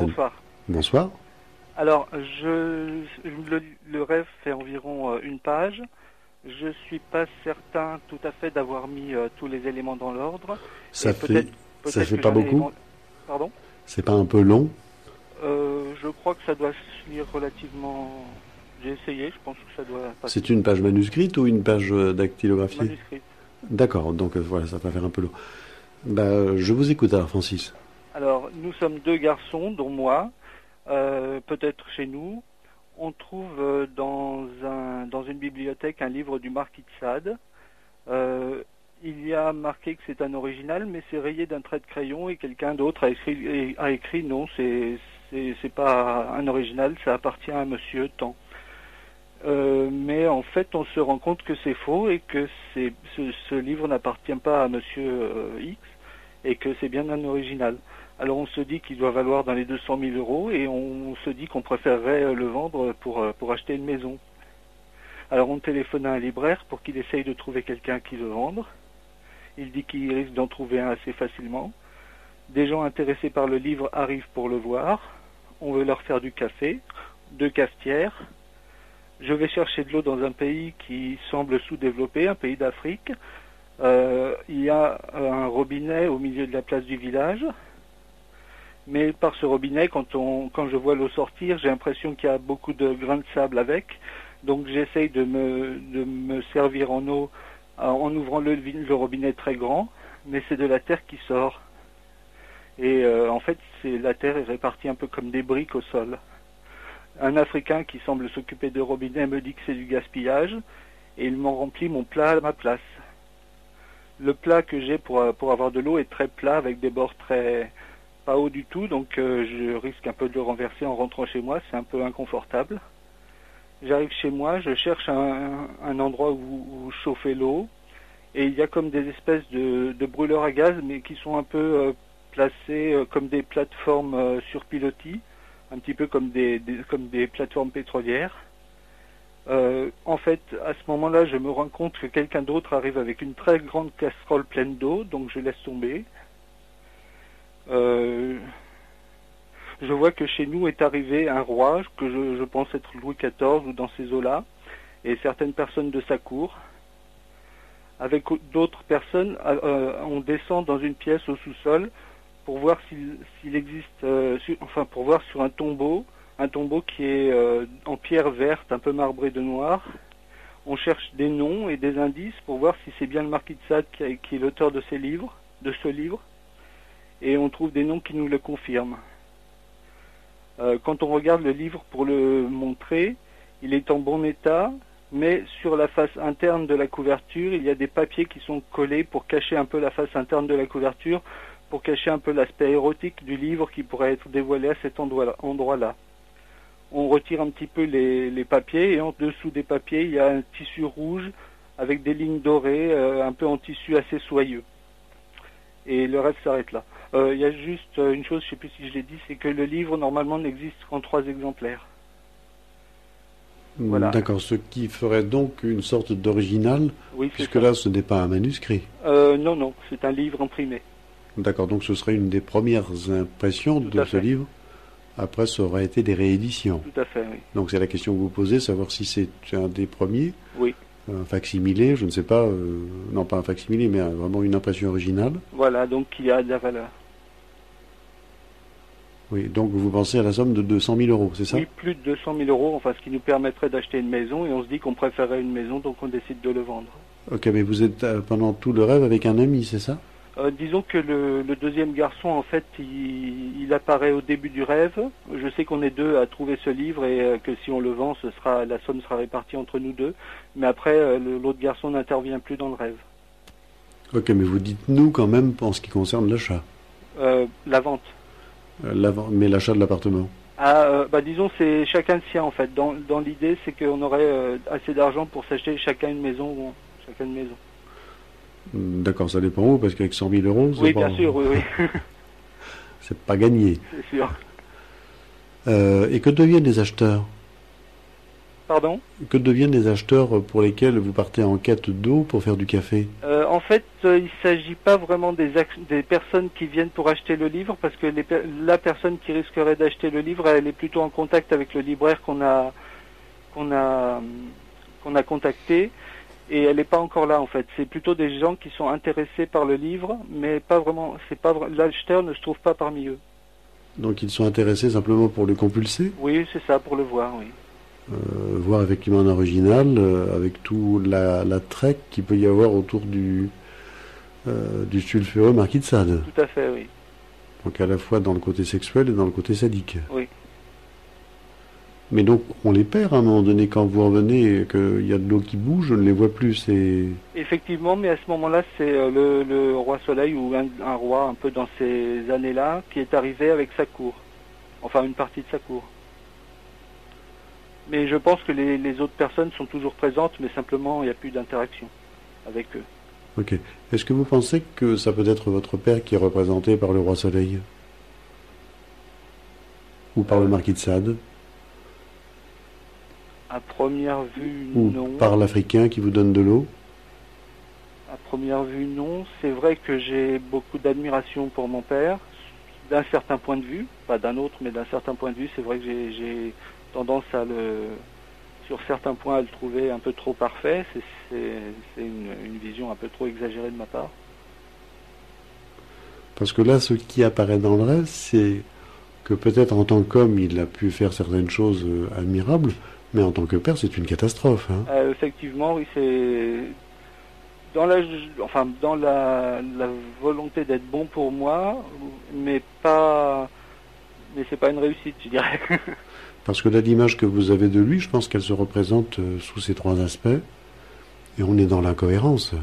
l'antenne. Bonsoir. Bonsoir. Alors, le rêve fait environ une page. Je suis pas certain tout à fait d'avoir mis tous les éléments dans l'ordre. Ça fait que pas j'en ai beaucoup. Pardon? C'est pas un peu long? Je crois que ça doit se lire relativement. J'ai essayé, je pense que ça doit passer. C'est une page manuscrite ou une page dactylographiée? Manuscrite. D'accord, donc voilà, ça va faire un peu long. Je vous écoute alors, Francis. Alors, nous sommes deux garçons, dont moi, peut-être chez nous. On trouve dans une bibliothèque un livre du marquis de Sade. Il y a marqué que c'est un original, mais c'est rayé d'un trait de crayon et quelqu'un d'autre a écrit non, c'est pas un original, ça appartient à monsieur Tant. Mais en fait, on se rend compte que c'est faux et que ce livre n'appartient pas à monsieur X et que c'est bien un original. Alors on se dit qu'il doit valoir dans les 200 000 euros et on se dit qu'on préférerait le vendre pour acheter une maison. Alors on téléphone à un libraire pour qu'il essaye de trouver quelqu'un qui le vende. Il dit qu'il risque d'en trouver un assez facilement. Des gens intéressés par le livre arrivent pour le voir. On veut leur faire du café, 2 cafetières. Je vais chercher de l'eau dans un pays qui semble sous-développé, un pays d'Afrique. Il y a un robinet au milieu de la place du village. Mais par ce robinet, quand je vois l'eau sortir, j'ai l'impression qu'il y a beaucoup de grains de sable avec. Donc j'essaye de me servir en eau en ouvrant le robinet très grand, mais c'est de la terre qui sort. Et en fait, la terre est répartie un peu comme des briques au sol. Un Africain qui semble s'occuper de robinet me dit que c'est du gaspillage, et il m'en remplit mon plat à ma place. Le plat que j'ai pour avoir de l'eau est très plat, avec des bords pas hauts du tout, donc je risque un peu de le renverser en rentrant chez moi, c'est un peu inconfortable. J'arrive chez moi, je cherche un endroit où chauffer l'eau, et il y a comme des espèces de brûleurs à gaz, mais qui sont un peu placés comme des plateformes sur pilotis, un petit peu comme des plateformes pétrolières. En fait, à ce moment-là, je me rends compte que quelqu'un d'autre arrive avec une très grande casserole pleine d'eau, donc je laisse tomber. Je vois que chez nous est arrivé un roi, que je pense être Louis XIV ou dans ces eaux-là, et certaines personnes de sa cour. Avec d'autres personnes, on descend dans une pièce au sous-sol pour voir s'il existe, pour voir sur un tombeau qui est en pierre verte, un peu marbré de noir. On cherche des noms et des indices pour voir si c'est bien le marquis de Sade qui est l'auteur de ce livre, et on trouve des noms qui nous le confirment. Quand on regarde le livre pour le montrer, il est en bon état, mais sur la face interne de la couverture, il y a des papiers qui sont collés pour cacher un peu la face interne de la couverture, pour cacher un peu l'aspect érotique du livre qui pourrait être dévoilé à cet endroit-là. On retire un petit peu les papiers, et en dessous des papiers, il y a un tissu rouge avec des lignes dorées, un peu en tissu assez soyeux. Et le reste s'arrête là. Il y a juste une chose, je ne sais plus si je l'ai dit, c'est que le livre normalement n'existe qu'en 3 exemplaires. Voilà. D'accord, ce qui ferait donc une sorte d'original, oui, puisque là ce n'est pas un manuscrit. Non, c'est un livre imprimé. D'accord, donc ce serait une des premières impressions de ce livre. Après, ça aurait été des rééditions. Tout à fait, oui. Donc c'est la question que vous posez, savoir si c'est un des premiers. Oui. Un facsimilé, je ne sais pas, non pas un facsimilé, mais vraiment une impression originale. Voilà, donc il y a de la valeur. Oui, donc vous pensez à la somme de 200 000 euros, c'est ça? Oui, plus de 200 000 euros, enfin ce qui nous permettrait d'acheter une maison, et on se dit qu'on préférait une maison, donc on décide de le vendre. Ok, mais vous êtes pendant tout le rêve avec un ami, c'est ça? Disons que le deuxième garçon, en fait, il apparaît au début du rêve. Je sais qu'on est 2 à trouver ce livre et que si on le vend, la somme sera répartie entre nous 2. Mais après, l'autre garçon n'intervient plus dans le rêve. Ok, mais vous dites nous quand même en ce qui concerne l'achat. La vente. Mais l'achat de l'appartement. Disons c'est chacun le sien en fait. Dans l'idée, c'est qu'on aurait assez d'argent pour s'acheter chacun une maison. D'accord, ça dépend où, parce qu'avec 100 000 euros, oui, bien sûr, oui. c'est pas gagné. C'est sûr. Et que deviennent les acheteurs? Pardon? Que deviennent les acheteurs pour lesquels vous partez en quête d'eau pour faire du café? En fait, il ne s'agit pas vraiment des personnes qui viennent pour acheter le livre, parce que la personne qui risquerait d'acheter le livre, elle est plutôt en contact avec le libraire qu'on a contacté, et elle n'est pas encore là en fait. C'est plutôt des gens qui sont intéressés par le livre, mais pas vraiment. L'acheteur ne se trouve pas parmi eux. Donc ils sont intéressés simplement pour le compulser? Oui, c'est ça, pour le voir, oui. Voir effectivement un original, avec tout l'attrait qu'il peut y avoir autour du sulfureux Marquis de Sade. Tout à fait, oui. Donc à la fois dans le côté sexuel et dans le côté sadique. Oui. Mais donc on les perd à un moment donné quand vous revenez et qu'il y a de l'eau qui bouge, je ne les vois plus. Effectivement, mais à ce moment-là, c'est le roi Soleil ou un roi un peu dans ces années-là qui est arrivé avec sa cour. Enfin, une partie de sa cour. Mais je pense que les autres personnes sont toujours présentes, mais simplement il n'y a plus d'interaction avec eux. Ok. Est-ce que vous pensez que ça peut être votre père qui est représenté par le roi Soleil? Ou par le Marquis de Sade? À première vue, Ou non. par l'Africain qui vous donne de l'eau? À première vue, non. C'est vrai que j'ai beaucoup d'admiration pour mon père, d'un certain point de vue, pas d'un autre, mais d'un certain point de vue. C'est vrai que j'ai tendance sur certains points, à le trouver un peu trop parfait. C'est une vision un peu trop exagérée de ma part. Parce que là, ce qui apparaît dans le rêve, c'est que peut-être en tant qu'homme, il a pu faire certaines choses admirables, mais en tant que père, c'est une catastrophe. Hein. Effectivement, oui, c'est dans la volonté d'être bon pour moi, mais c'est pas une réussite, je dirais. Parce que là, l'image que vous avez de lui, je pense qu'elle se représente sous ces trois aspects, et on est dans l'incohérence.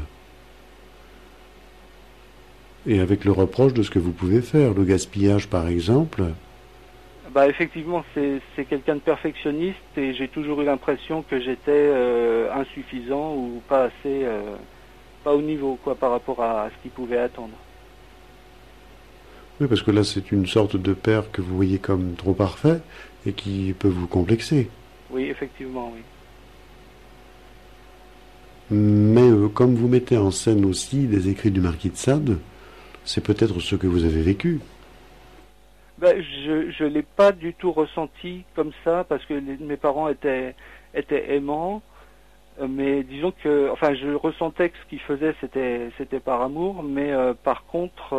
Et avec le reproche de ce que vous pouvez faire, le gaspillage par exemple. Bah effectivement, c'est quelqu'un de perfectionniste et j'ai toujours eu l'impression que j'étais insuffisant ou pas assez, pas au niveau quoi par rapport à ce qu'il pouvait attendre. Oui, parce que là c'est une sorte de père que vous voyez comme trop parfait et qui peut vous complexer. Oui, effectivement, oui. Mais comme vous mettez en scène aussi des écrits du Marquis de Sade, c'est peut-être ce que vous avez vécu. Ben, je l'ai pas du tout ressenti comme ça parce que mes parents étaient aimants, mais disons que, enfin, je ressentais que ce qu'ils faisaient c'était par amour, mais par contre,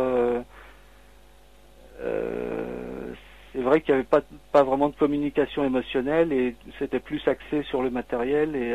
c'est vrai qu'il n'y avait pas vraiment de communication émotionnelle et c'était plus axé sur le matériel et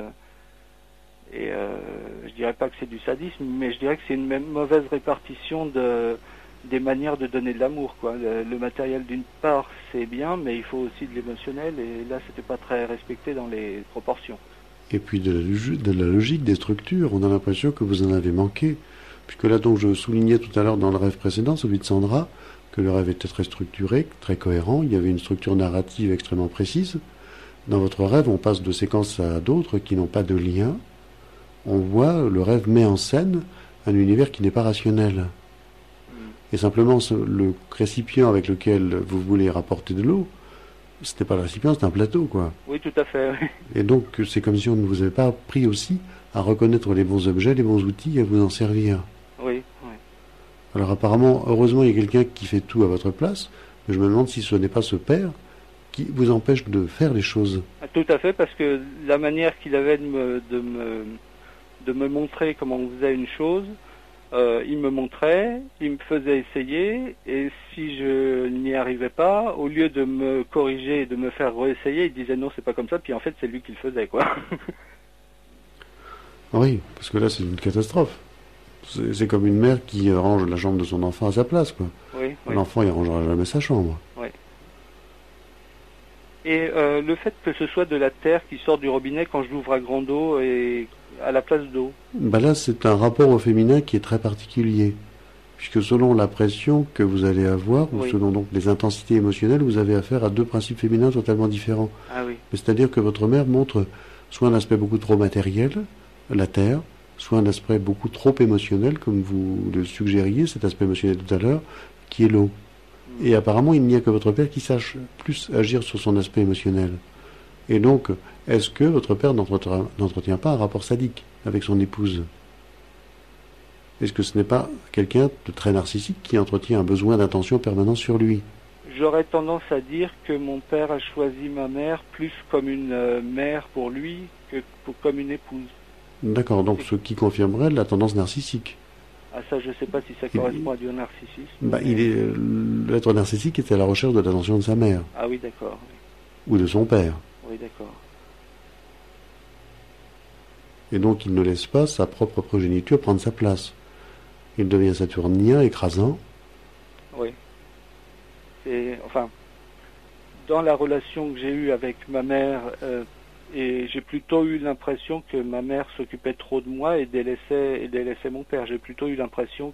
je dirais pas que c'est du sadisme, mais je dirais que c'est une même mauvaise répartition des manières de donner de l'amour, quoi. Le matériel d'une part c'est bien, mais il faut aussi de l'émotionnel et là c'était pas très respecté dans les proportions. Et puis de la logique des structures, on a l'impression que vous en avez manqué, puisque là donc je soulignais tout à l'heure dans le rêve précédent, celui de Sandra, que le rêve était très structuré, très cohérent, il y avait une structure narrative extrêmement précise. Dans votre rêve, on passe de séquences à d'autres qui n'ont pas de lien. On voit, le rêve met en scène un univers qui n'est pas rationnel. Et simplement, le récipient avec lequel vous voulez rapporter de l'eau, ce n'est pas le récipient, c'est un plateau, quoi. Oui, tout à fait. Oui. Et donc, c'est comme si on ne vous avait pas appris aussi à reconnaître les bons objets, les bons outils et à vous en servir. Oui, oui. Alors apparemment, heureusement, il y a quelqu'un qui fait tout à votre place, mais je me demande si ce n'est pas ce père qui vous empêche de faire les choses. Tout à fait, parce que la manière qu'il avait de me montrer comment on faisait une chose, il me montrait, il me faisait essayer, et si je n'y arrivais pas, au lieu de me corriger et de me faire réessayer, il disait non, c'est pas comme ça, puis en fait c'est lui qui le faisait, quoi. Oui, parce que là c'est une catastrophe. C'est comme une mère qui range la chambre de son enfant à sa place, quoi. Oui, oui. L'enfant, il rangera jamais sa chambre. Oui. Et le fait que ce soit de la terre qui sort du robinet quand je l'ouvre à grande eau et à la place d'eau. Ben là, c'est un rapport au féminin qui est très particulier. Puisque selon la pression que vous allez avoir, ou Oui. selon donc les intensités émotionnelles, vous avez affaire à deux principes féminins totalement différents. Ah oui. C'est-à-dire que votre mère montre soit un aspect beaucoup trop matériel, la terre, soit un aspect beaucoup trop émotionnel, comme vous le suggériez, cet aspect émotionnel tout à l'heure, qui est l'eau. Et apparemment, il n'y a que votre père qui sache plus agir sur son aspect émotionnel. Et donc, est-ce que votre père n'entretient pas un rapport sadique avec son épouse? Est-ce que ce n'est pas quelqu'un de très narcissique qui entretient un besoin d'attention permanent sur lui? J'aurais tendance à dire que mon père a choisi ma mère plus comme une mère pour lui que comme une épouse. D'accord, donc ce qui confirmerait la tendance narcissique. Ah ça, je ne sais pas si ça correspond à du narcissisme. L'être narcissique est à la recherche de l'attention de sa mère. Ah oui, d'accord. Ou de son père. Oui, d'accord. Et donc il ne laisse pas sa propre progéniture prendre sa place. Il devient saturnien, écrasant. Oui. Enfin, dans la relation que j'ai eue avec ma mère, et j'ai plutôt eu l'impression que ma mère s'occupait trop de moi et délaissait mon père. J'ai plutôt eu l'impression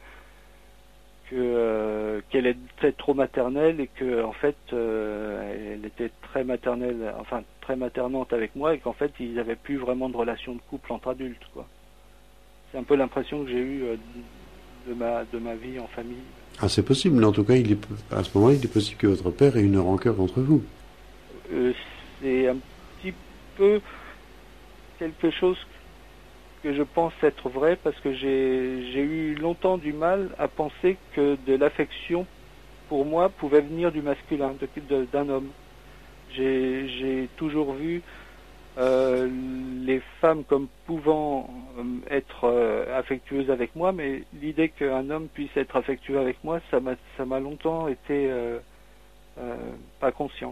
qu'elle était trop maternelle et que en fait elle était très maternelle, enfin très maternante avec moi, et qu'en fait ils n'avaient plus vraiment de relation de couple entre adultes, quoi. C'est un peu l'impression que j'ai eue de ma vie en famille. Ah, c'est possible, mais en tout cas, à ce moment-là, il est possible que votre père ait une rancœur contre vous. C'est un petit peu quelque chose que je pense être vrai, parce que j'ai eu longtemps du mal à penser que de l'affection, pour moi, pouvait venir du masculin, d'un homme. J'ai toujours vu les femmes comme pouvant être affectueuses avec moi, mais l'idée qu'un homme puisse être affectueux avec moi, ça m'a longtemps été pas conscient.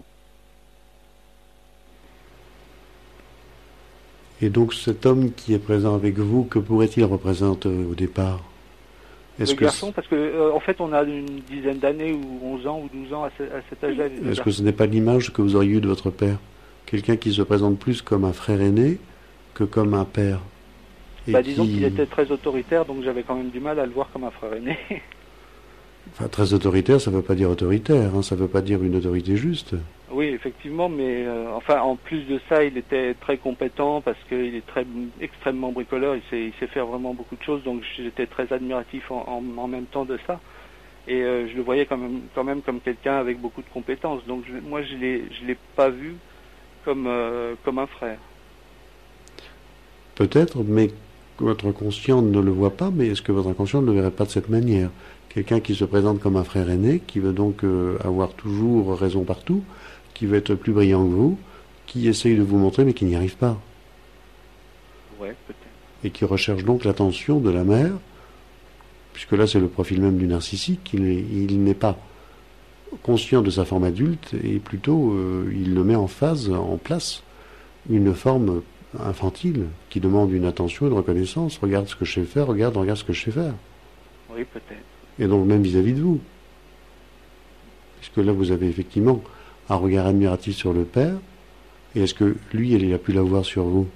Et donc cet homme qui est présent avec vous, que pourrait-il représenter au départ? Le garçon, parce que en fait on a une dizaine d'années, ou 11 ans, ou 12 ans à cet âge-là. Est-ce que ce n'est pas l'image que vous auriez eue de votre père? Quelqu'un qui se présente plus comme un frère aîné que comme un père. Disons qu'il était très autoritaire, donc j'avais quand même du mal à le voir comme un frère aîné. Enfin, très autoritaire, ça ne veut pas dire autoritaire, hein, ça ne veut pas dire une autorité juste. Oui, effectivement, mais enfin, en plus de ça, il était très compétent parce qu'il est extrêmement bricoleur, il sait faire vraiment beaucoup de choses, donc j'étais très admiratif en même temps de ça. Et je le voyais quand même comme quelqu'un avec beaucoup de compétences, donc moi je l'ai pas vu comme un frère. Peut-être, mais votre inconscient ne le voit pas, mais est-ce que votre inconscient ne le verrait pas de cette manière? Quelqu'un qui se présente comme un frère aîné, qui veut donc avoir toujours raison partout, qui veut être plus brillant que vous, qui essaye de vous montrer mais qui n'y arrive pas. Ouais, peut-être. Et qui recherche donc l'attention de la mère, puisque là c'est le profil même du narcissique, il n'est pas conscient de sa forme adulte, et plutôt il le met en place, une forme infantile qui demande une attention, une reconnaissance. Regarde ce que je sais faire, regarde ce que je sais faire. Oui, peut-être. Et donc même vis-à-vis de vous. Puisque là vous avez effectivement un regard admiratif sur le père, et est-ce que lui, il a pu l'avoir sur vous?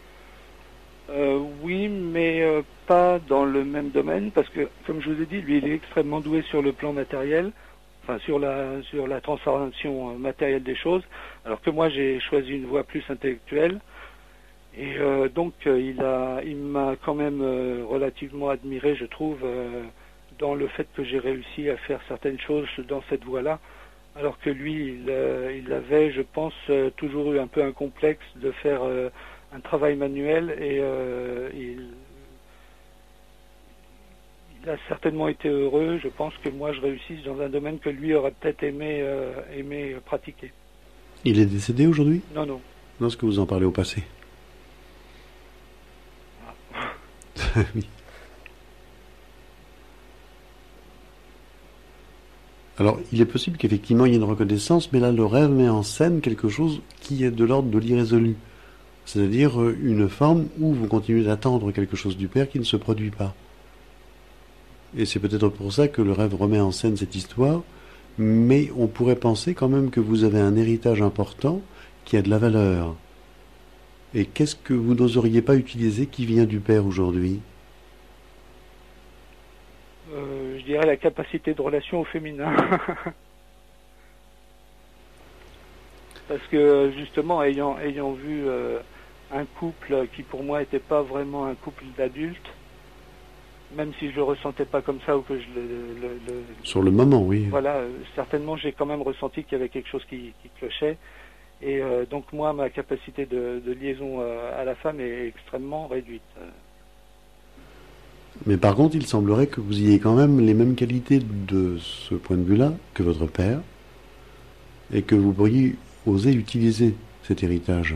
Oui, mais pas dans le même domaine, parce que, comme je vous ai dit, lui, il est extrêmement doué sur le plan matériel, enfin sur la transformation matérielle des choses, alors que moi, j'ai choisi une voie plus intellectuelle, et donc il m'a quand même relativement admiré, je trouve, dans le fait que j'ai réussi à faire certaines choses dans cette voie-là, alors que lui, il avait, je pense, toujours eu un peu un complexe de faire un travail manuel, et il a certainement été heureux. Je pense que moi, je réussisse dans un domaine que lui aurait peut-être aimé pratiquer. Il est décédé aujourd'hui? Non, non. Non, est-ce que vous en parlez au passé? Ah. Oui. Alors, il est possible qu'effectivement il y ait une reconnaissance, mais là, le rêve met en scène quelque chose qui est de l'ordre de l'irrésolu. C'est-à-dire une forme où vous continuez d'attendre quelque chose du père qui ne se produit pas. Et c'est peut-être pour ça que le rêve remet en scène cette histoire, mais on pourrait penser quand même que vous avez un héritage important qui a de la valeur. Et qu'est-ce que vous n'oseriez pas utiliser qui vient du père aujourd'hui? Je dirais la capacité de relation au féminin. Parce que justement, ayant vu un couple qui pour moi n'était pas vraiment un couple d'adultes, même si je le ressentais pas comme ça, ou que Sur le moment, oui. Voilà, certainement j'ai quand même ressenti qu'il y avait quelque chose qui clochait, Et donc moi, ma capacité de liaison à la femme est extrêmement réduite. Mais par contre, il semblerait que vous ayez quand même les mêmes qualités de ce point de vue-là que votre père, et que vous pourriez oser utiliser cet héritage.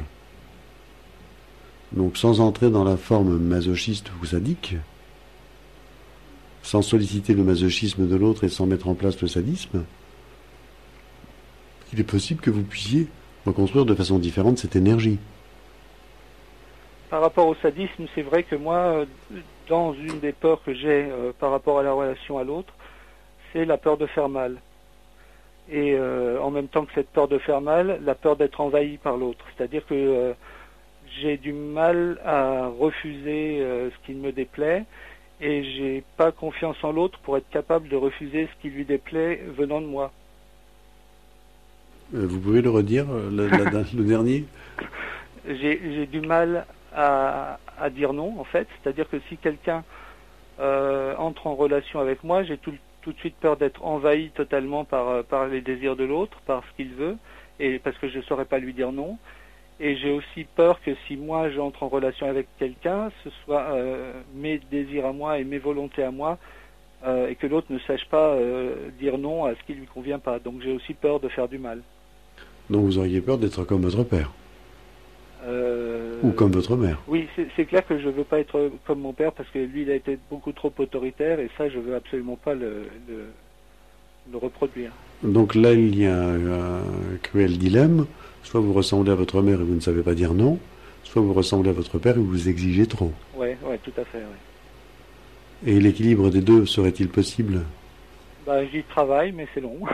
Donc sans entrer dans la forme masochiste ou sadique, sans solliciter le masochisme de l'autre et sans mettre en place le sadisme, il est possible que vous puissiez reconstruire de façon différente cette énergie. Par rapport au sadisme, c'est vrai que moi, dans une des peurs que j'ai par rapport à la relation à l'autre, c'est la peur de faire mal. Et en même temps que cette peur de faire mal, la peur d'être envahi par l'autre. C'est-à-dire que j'ai du mal à refuser ce qui me déplaît, et j'ai pas confiance en l'autre pour être capable de refuser ce qui lui déplaît venant de moi. Vous pouvez le redire, le dernier? J'ai du mal à dire non, en fait. C'est-à-dire que si quelqu'un entre en relation avec moi, j'ai tout de suite peur d'être envahi totalement par les désirs de l'autre, par ce qu'il veut, et parce que je ne saurais pas lui dire non. Et j'ai aussi peur que si moi j'entre en relation avec quelqu'un, ce soit mes désirs à moi et mes volontés à moi, et que l'autre ne sache pas dire non à ce qui lui convient pas. Donc j'ai aussi peur de faire du mal. Donc vous auriez peur d'être comme votre père? Ou comme votre mère? Oui, c'est clair que je veux pas être comme mon père, parce que lui il a été beaucoup trop autoritaire, et ça je veux absolument pas le reproduire. Donc là il y a un cruel dilemme. Soit vous ressemblez à votre mère et vous ne savez pas dire non, soit vous ressemblez à votre père et vous exigez trop. Ouais, tout à fait, ouais. Et l'équilibre des deux serait-il possible? J'y travaille, mais c'est long.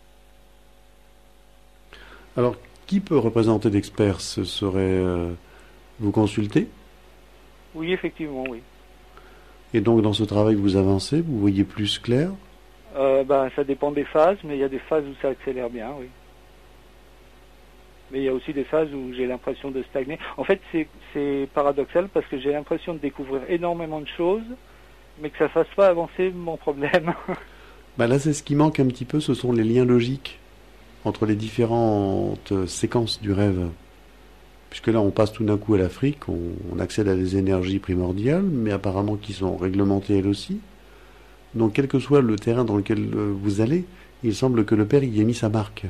Alors, qui peut représenter l'expert? Ce serait vous consulter? Oui, effectivement, oui. Et donc, dans ce travail, vous avancez, vous voyez plus clair? Ça dépend des phases, mais il y a des phases où ça accélère bien, oui. Mais il y a aussi des phases où j'ai l'impression de stagner. En fait, c'est paradoxal, parce que j'ai l'impression de découvrir énormément de choses, mais que ça ne fasse pas avancer mon problème. Là, c'est ce qui manque un petit peu, ce sont les liens logiques entre les différentes séquences du rêve. Puisque là, on passe tout d'un coup à l'Afrique, on accède à des énergies primordiales, mais apparemment qui sont réglementées elles aussi. Donc, quel que soit le terrain dans lequel vous allez, il semble que le Père y ait mis sa marque.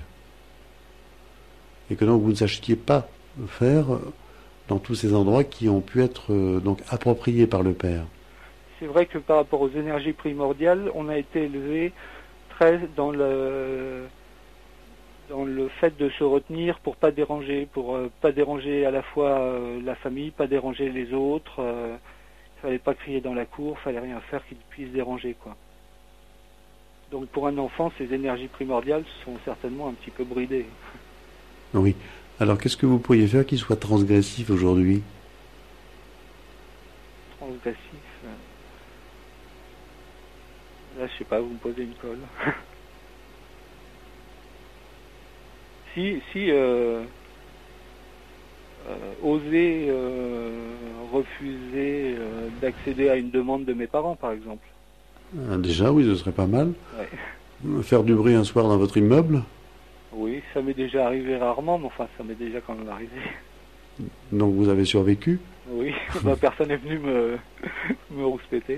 Et que donc vous ne sachiez pas faire dans tous ces endroits qui ont pu être donc appropriés par le Père. C'est vrai que par rapport aux énergies primordiales, on a été élevé très dans le fait de se retenir pour pas déranger à la fois la famille, pas déranger les autres. Il fallait pas crier dans la cour, fallait rien faire qui puisse déranger, quoi. Donc pour un enfant, ces énergies primordiales sont certainement un petit peu bridées. Oui. Alors, qu'est-ce que vous pourriez faire qui soit transgressif aujourd'hui? Transgressif. Là, je sais pas, vous me posez une colle. Oser refuser d'accéder à une demande de mes parents, par exemple. Déjà, oui, ce serait pas mal. Ouais. Faire du bruit un soir dans votre immeuble? Oui, ça m'est déjà arrivé rarement, mais enfin, ça m'est déjà quand même arrivé. Donc vous avez survécu? Oui, personne n'est venu me rouspéter.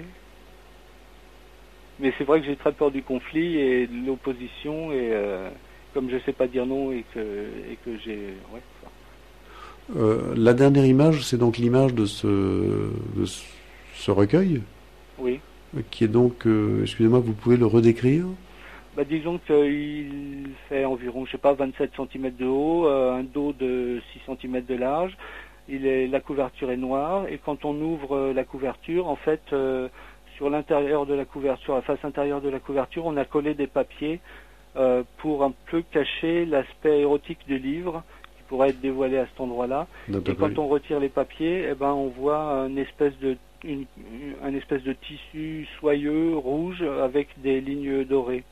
Mais c'est vrai que j'ai très peur du conflit et de l'opposition, et comme je sais pas dire non et que j'ai... Ouais, la dernière image, c'est donc l'image de ce recueil? Oui. Qui est donc, excusez-moi, vous pouvez le redécrire? Disons qu'il fait environ, 27 cm de haut, un dos de 6 cm de large. La couverture est noire, et quand on ouvre la couverture, en fait, sur l'intérieur de la couverture, la face intérieure de la couverture, on a collé des papiers pour un peu cacher l'aspect érotique du livre, qui pourrait être dévoilé à cet endroit-là. Et quand on retire les papiers, on voit un espèce de tissu soyeux, rouge, avec des lignes dorées.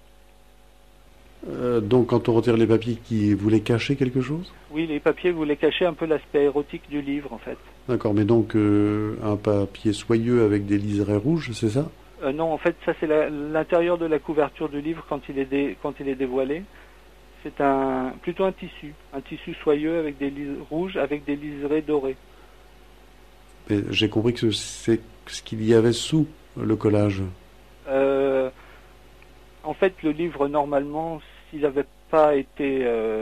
Donc quand on retire les papiers, qui voulaient cacher quelque chose? Oui, les papiers voulaient cacher un peu l'aspect érotique du livre, en fait. D'accord, mais donc un papier soyeux avec des liserés rouges, c'est ça? Non, en fait, ça c'est l'intérieur de la couverture du livre quand il est dévoilé. C'est plutôt un tissu soyeux avec des rouges avec des liserés dorés. Mais j'ai compris que c'est ce qu'il y avait sous le collage. En fait, le livre, normalement, s'il n'avait pas été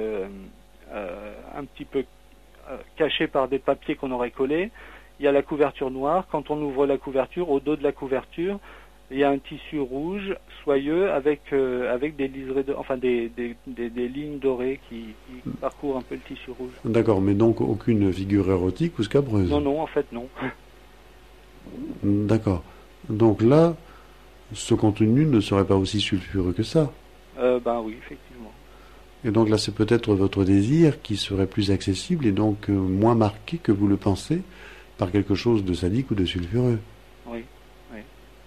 un petit peu caché par des papiers qu'on aurait collés, il y a la couverture noire. Quand on ouvre la couverture, au dos de la couverture, il y a un tissu rouge soyeux avec des liserés, des lignes dorées qui parcourent un peu le tissu rouge. D'accord, mais donc aucune figure érotique ou scabreuse? Non, en fait, non. D'accord. Donc là, ce contenu ne serait pas aussi sulfureux que ça. Ben oui, effectivement. Et donc là, c'est peut-être votre désir qui serait plus accessible et donc moins marqué que vous le pensez par quelque chose de sadique ou de sulfureux. Oui, oui.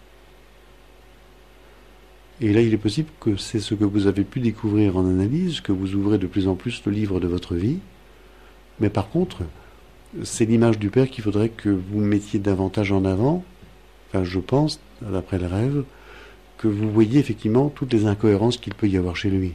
Et là, il est possible que c'est ce que vous avez pu découvrir en analyse, que vous ouvrez de plus en plus le livre de votre vie. Mais par contre, c'est l'image du Père qu'il faudrait que vous mettiez davantage en avant. Enfin, je pense, d'après le rêve, que vous voyez effectivement toutes les incohérences qu'il peut y avoir chez lui.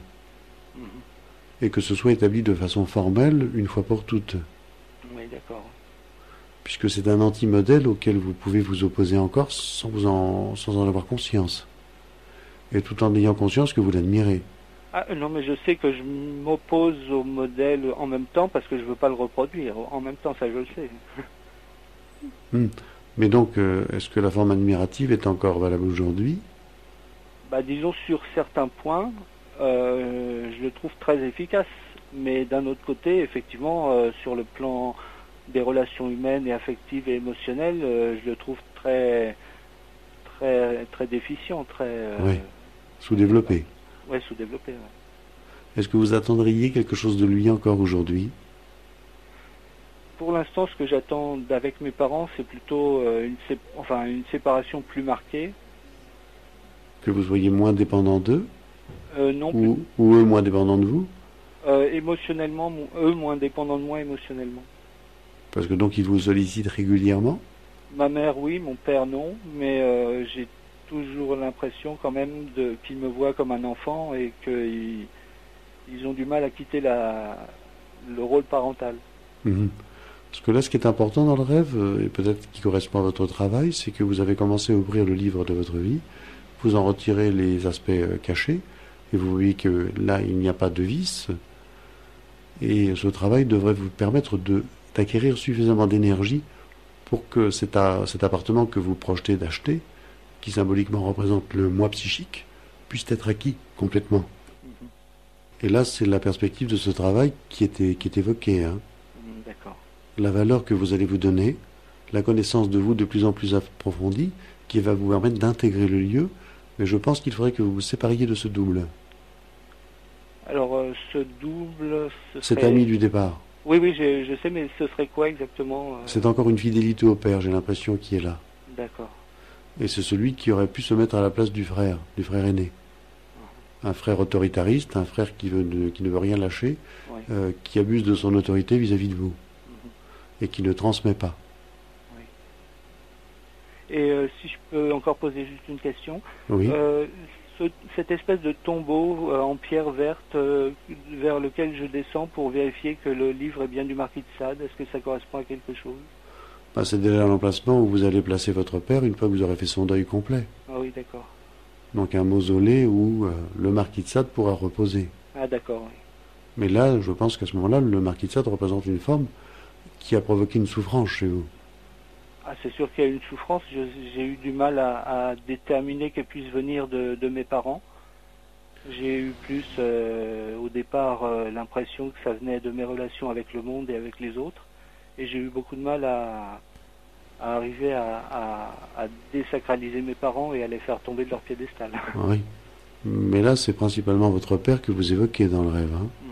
Et que ce soit établi de façon formelle, une fois pour toutes. Oui, d'accord. Puisque c'est un anti-modèle auquel vous pouvez vous opposer encore sans en avoir conscience. Et tout en ayant conscience que vous l'admirez. Ah non, mais je sais que je m'oppose au modèle en même temps parce que je ne veux pas le reproduire. En même temps, ça je le sais. Mais donc, est-ce que la forme admirative est encore valable aujourd'hui? Disons, sur certains points, je le trouve très efficace. Mais d'un autre côté, effectivement, sur le plan des relations humaines et affectives et émotionnelles, je le trouve très, très, très déficient, très... Oui, sous-développé. Oui, sous-développé, ouais. Est-ce que vous attendriez quelque chose de lui encore aujourd'hui? Pour l'instant, ce que j'attends avec mes parents, c'est plutôt une séparation plus marquée. Que vous soyez moins dépendant d'eux? Non plus. Ou eux moins dépendants de vous? Émotionnellement, eux moins dépendants de moi émotionnellement. Parce que donc ils vous sollicitent régulièrement? Ma mère, oui, mon père, non, mais j'ai toujours l'impression quand même qu'ils me voient comme un enfant et qu'ils ont du mal à quitter le rôle parental. Parce que là, ce qui est important dans le rêve, et peut-être qui correspond à votre travail, c'est que vous avez commencé à ouvrir le livre de votre vie, vous en retirez les aspects cachés, et vous voyez que là, il n'y a pas de vice, et ce travail devrait vous permettre d'acquérir suffisamment d'énergie pour que cet appartement que vous projetez d'acheter, qui symboliquement représente le moi psychique, puisse être acquis complètement. Et là, c'est la perspective de ce travail qui est évoquée. D'accord. La valeur que vous allez vous donner, la connaissance de vous de plus en plus approfondie, qui va vous permettre d'intégrer le lieu, mais je pense qu'il faudrait que vous vous sépariez de ce double. Alors, ce double... Cet ami du départ. Oui, je sais, mais ce serait quoi exactement C'est encore une fidélité au père, j'ai l'impression, qui est là. D'accord. Et c'est celui qui aurait pu se mettre à la place du frère aîné. Un frère autoritariste, un frère qui ne veut rien lâcher, oui. Qui abuse de son autorité vis-à-vis de vous, et qui ne transmet pas. Oui. Et si je peux encore poser juste une question, oui. Cette espèce de tombeau en pierre verte vers lequel je descends pour vérifier que le livre est bien du Marquis de Sade, est-ce que ça correspond à quelque chose? C'est déjà l'emplacement où vous allez placer votre père une fois que vous aurez fait son deuil complet. Ah oui, d'accord. Donc un mausolée où le Marquis de Sade pourra reposer. Ah d'accord, oui. Mais là, je pense qu'à ce moment-là, le Marquis de Sade représente une forme qui a provoqué une souffrance chez vous. Ah, c'est sûr qu'il y a une souffrance. J'ai eu du mal à déterminer qu'elle puisse venir de mes parents. J'ai eu plus, au départ, l'impression que ça venait de mes relations avec le monde et avec les autres. Et j'ai eu beaucoup de mal à arriver à désacraliser mes parents et à les faire tomber de leur piédestal. Oui. Mais là, c'est principalement votre père que vous évoquez dans le rêve.